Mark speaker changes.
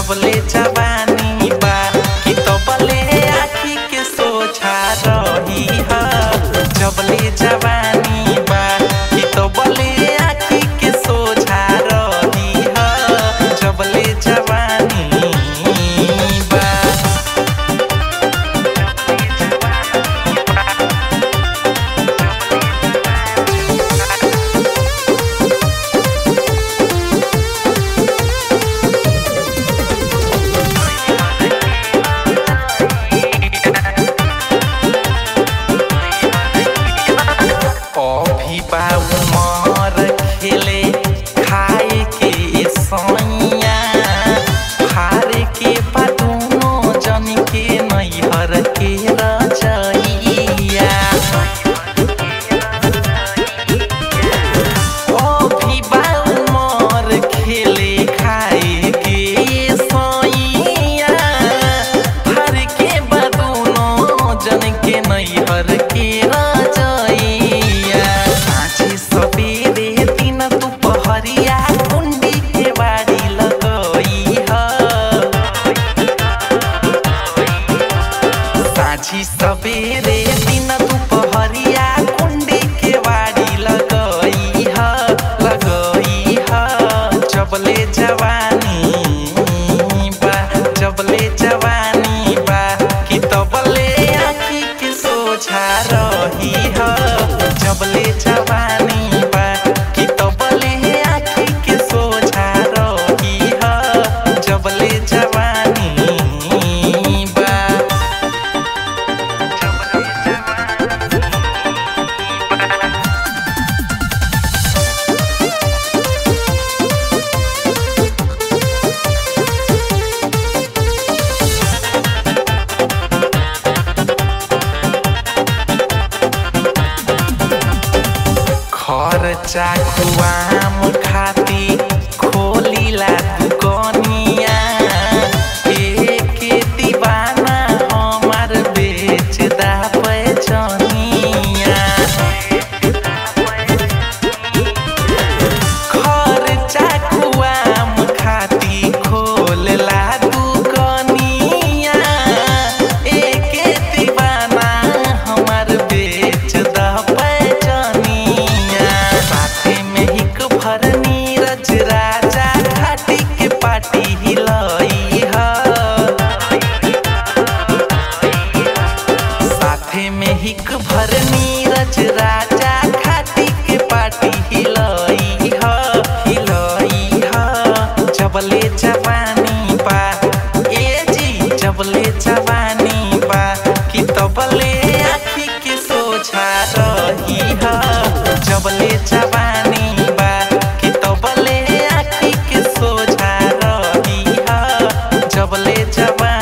Speaker 1: जबले जवानी बा कि तबले आँखी के सोझा रही ह जबले जवानी बा कि तबले आँखी के सोझा रही ह जबले जवानी बा। अभी बा उमर खेले खाए के सैया हारे के बा दुनो जन के नैहर के रचैया। अभी बा उमर खेले खाए के सैया हारे के बा दुनो जन के नैहर के रचैया। सबेरे दिन दुपहरिया कुंडी के बाड़ी लगई ह साझी सबेरे दिन दुपहरिया कुंडी के बाड़ी लगई ह जबले जवानी बा जबले जवानी बा कि तबले आँखी के सोझा रही ह जबले जवानी बा कि तबले आँखी के सोझा रही ह जबले जवानी बा। खर्चा खुआम खाती खोलीला दुकनिया एक दीवाना हमार बेच दा पैजनिया। खर्चा खुआम खाती खोलला दुकनिया एक दीवाना हमार बेच दा पैजनिया। साथे में हिक भर नीरज राजा घाटी के पाटी हिलई ह साथे में हिक भर नीरज राजा घाटी के पाटी हिलई ह जबले जवानी बा ए जी जबले जवानी बा कि तबले आँखी के सोझा रही ह जबले जवानी बा कि तबले आँखी के सोझा रही ह जबले जवानी।